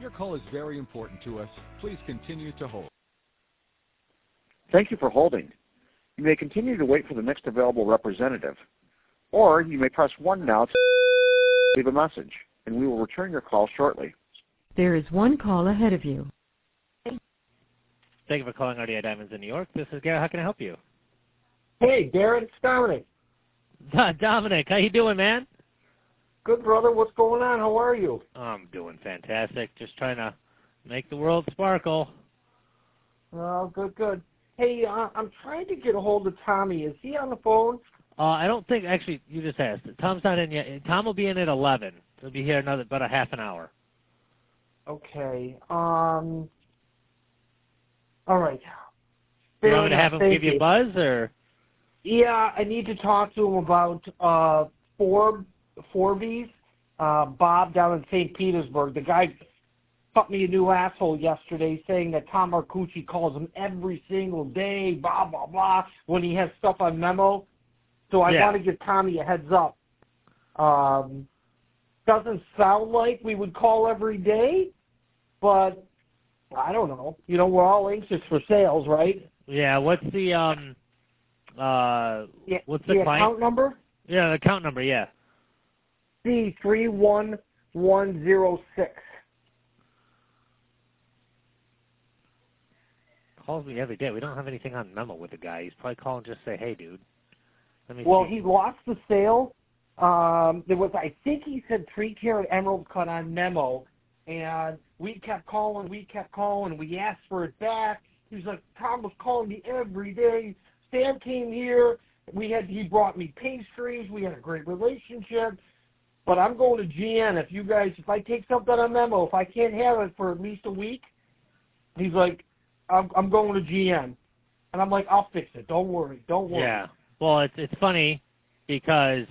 Your call is very important to us. Please continue to hold. Thank you for holding. You may continue to wait for the next available representative, or you may press 1 now to leave a message, and we will return your call shortly. There is one call ahead of you. Thank you for calling RDI Diamonds in New York. This is Garrett. How can I help you? Hey, Garrett, it's Dominic. Dominic, how you doing, man? Good, brother. What's going on? How are you? I'm doing fantastic. Just trying to make the world sparkle. Oh, good. Hey, I'm trying to get a hold of Tommy. Is he on the phone? I don't think, actually, you just asked. Tom's not in yet. Tom will be in at 11. He'll be here about a half an hour. Okay. All right. You want me to have him give you a buzz, or? Yeah, I need to talk to him about Forbes, Bob down in St. Petersburg. The guy cut me a new asshole yesterday saying that Tom Marcucci calls him every single day, blah, blah, blah, when he has stuff on Memo. So I want to give Tommy a heads up. Doesn't sound like we would call every day, but I don't know. You know, we're all anxious for sales, right? Yeah, what's the what's the account number? Yeah, the account number, yeah. C31106. Calls me every day. We don't have anything on Memo with the guy. He's probably calling just to say, hey, dude. Let me see. He lost the sale. There was, I think he said 3-carat emerald cut on Memo, and we kept calling. We asked for it back. He was like, Tom was calling me every day. Sam came here. He brought me pastries. We had a great relationship. But I'm going to GN. If I take something on Memo, if I can't have it for at least a week, he's like, I'm going to GN. And I'm like, I'll fix it. Don't worry. Yeah. Well, it's funny because,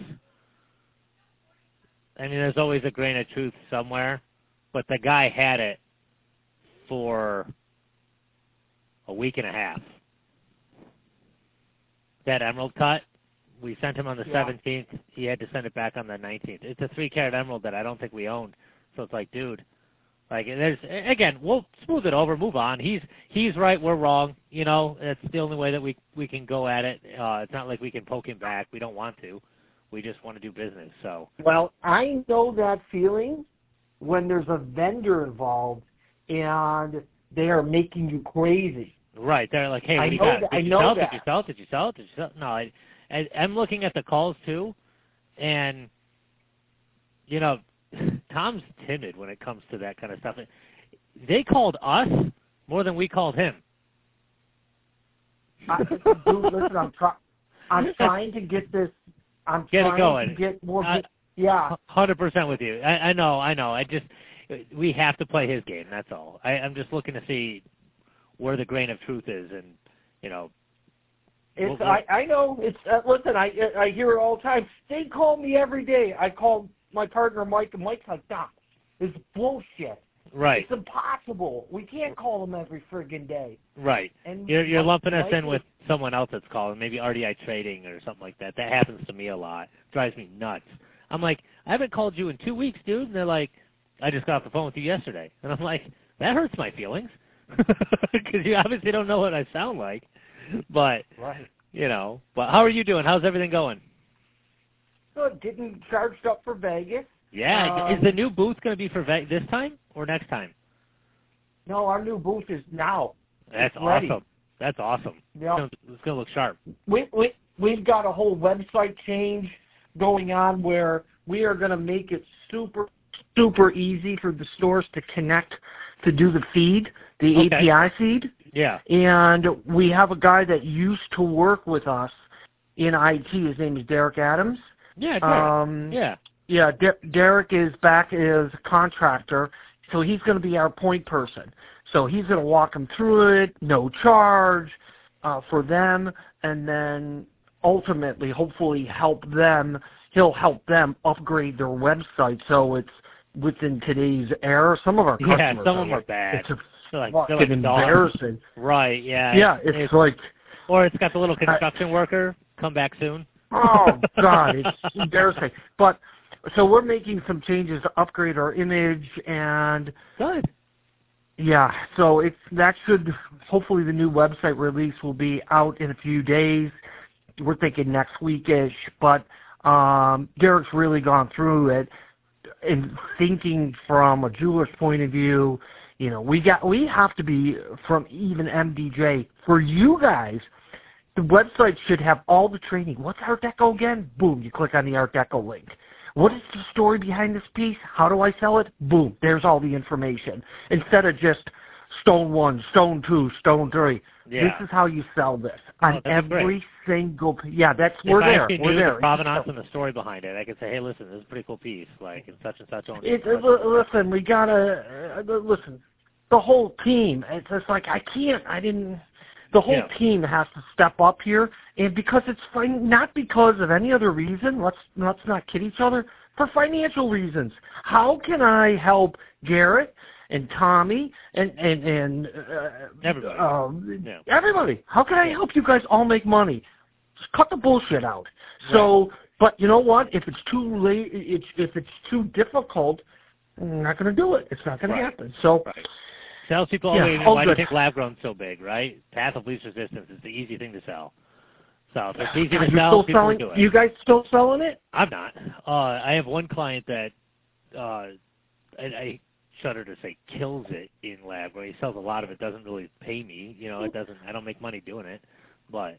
I mean, there's always a grain of truth somewhere, but the guy had it for a week and a half. That emerald cut, we sent him on the 17th. He had to send it back on the 19th. It's a 3-carat emerald that I don't think we owned. So it's like, dude, again, we'll smooth it over, move on. He's right, we're wrong. You know, it's the only way that we can go at it. It's not like we can poke him back. We don't want to. We just want to do business. So. Well, I know that feeling when there's a vendor involved and they are making you crazy. Right. They're like, hey, what do you got? Did you sell? No, I'm looking at the calls too, and, you know, Tom's timid when it comes to that kind of stuff. They called us more than we called him. Dude, listen, I'm trying to get this. I'm get trying it going. To get more. 100% with you. I know. We have to play his game. That's all. I'm just looking to see where the grain of truth is, and you know. I know. Listen. I hear it all the time. They call me every day. I call my partner Mike, and Mike's like, Doc, it's bullshit. Right. It's impossible. We can't call them every friggin' day. Right. And you're lumping us in with someone else that's calling, maybe RDI Trading or something like that. That happens to me a lot. Drives me nuts. I'm like, I haven't called you in 2 weeks, dude. And they're like, I just got off the phone with you yesterday. And I'm like, that hurts my feelings. Because you obviously don't know what I sound like. But, right. You know. But how are you doing? How's everything going? Good. Getting charged up for Vegas. Yeah. Is the new booth going to be for this time or next time? No, our new booth is now. That's awesome. That's awesome. Yep. It's going to look sharp. We've got a whole website change going on where we are going to make it super, super easy for the stores to connect to do the feed, the API feed. Yeah. And we have a guy that used to work with us in IT. His name is Derek Adams. Yeah, Derek. Yeah, Derek is back as a contractor, so he's going to be our point person. So he's going to walk them through it, no charge for them, and then ultimately, hopefully, he'll help them upgrade their website so it's within today's era. Some of our customers some of them are bad. It's they're fucking embarrassing. Right, yeah. Yeah, it's like... Or it's got the little construction worker, come back soon. Oh, God, it's embarrassing. But... So we're making some changes to upgrade our image, and good. Yeah, so that should, hopefully the new website release will be out in a few days. We're thinking next weekish, but Derek's really gone through it and thinking from a jeweler's point of view. You know, we have to be, from even MDJ, for you guys, the website should have all the training. What's Art Deco again? Boom, you click on the Art Deco link. What is the story behind this piece? How do I sell it? Boom, there's all the information. Instead of just stone 1, stone 2, stone 3. Yeah. This is how you sell this. On every single, If we're I there. actually We're knew there. the provenance and the story behind it, I could say, hey, listen, this is a pretty cool piece, like, in such and such. Listen, we gotta, listen, the whole team, it's just like, the whole team has to step up here, and because it's not because of any other reason, let's not kid each other, for financial reasons. How can I help Garrett and Tommy and everybody? Everybody? How can I help you guys all make money? Just cut the bullshit out. So, but you know what? If it's too late, if it's too difficult, I'm not going to do it. It's not going to happen. So. Right. Salespeople always, why do you think lab grown's so big, right? Path of least resistance is the easy thing to sell. So if it's easy to sell, people will do it. You guys still selling it? I'm not. I have one client that I shudder to say kills it in lab grown. He sells a lot of it. Doesn't really pay me. You know, it doesn't. I don't make money doing it. But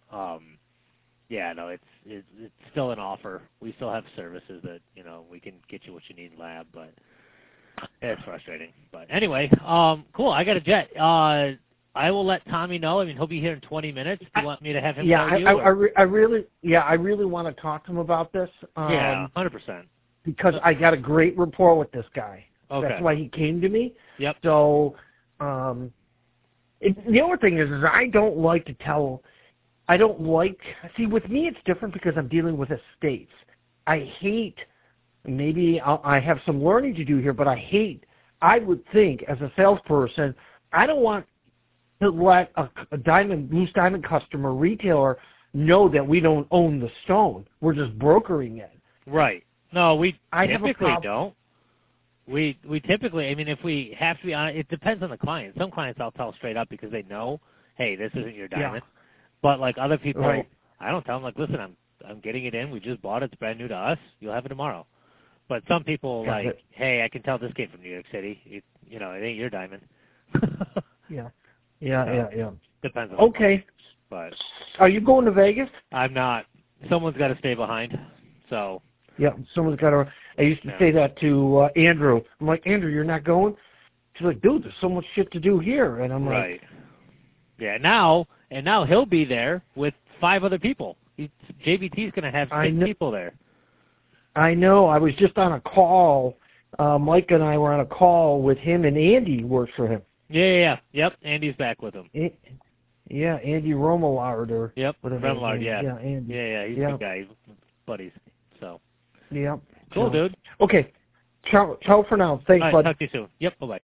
it's still an offer. We still have services that we can get you what you need in lab, but. It's frustrating, but anyway, cool. I got a jet. I will let Tommy know. I mean, he'll be here in 20 minutes. Do you want me to have him tell you? I really want to talk to him about this. 100%. Because I got a great rapport with this guy. Okay. That's why he came to me. Yep. So, the other thing is I don't like to tell. See, with me it's different because I'm dealing with estates. I hate. Maybe I have some learning to do here, but I would think, as a salesperson, I don't want to let a loose diamond customer, retailer, know that we don't own the stone. We're just brokering it. Right. No, we typically don't. We typically, I mean, if we have to be honest, it depends on the client. Some clients I'll tell straight up because they know, hey, this isn't your diamond. Yeah. But like other people, I don't tell them, like, listen, I'm getting it in. We just bought it. It's brand new to us. You'll have it tomorrow. But some people hey, I can tell this came from New York City. It ain't your diamond. Yeah. Depends on okay. But are you going to Vegas? I'm not. Someone's got to stay behind. So. Yeah, someone's got to. I used to say that to Andrew. I'm like, Andrew, you're not going? She's like, dude, there's so much shit to do here, and I'm like, yeah. Now he'll be there with 5 other people. JVT's going to have 6 people there. I know. I was just on a call. Mike and I were on a call with him, and Andy works for him. Yeah. Yep, Andy's back with him. Andy Romillard. Yep, Romillard, yeah. Yeah, Andy. Yeah, he's a good guy. He's buddies, so. Yep. Cool, dude. Okay. Ciao for now. Thanks, bud. Talk to you soon. Yep, bye-bye.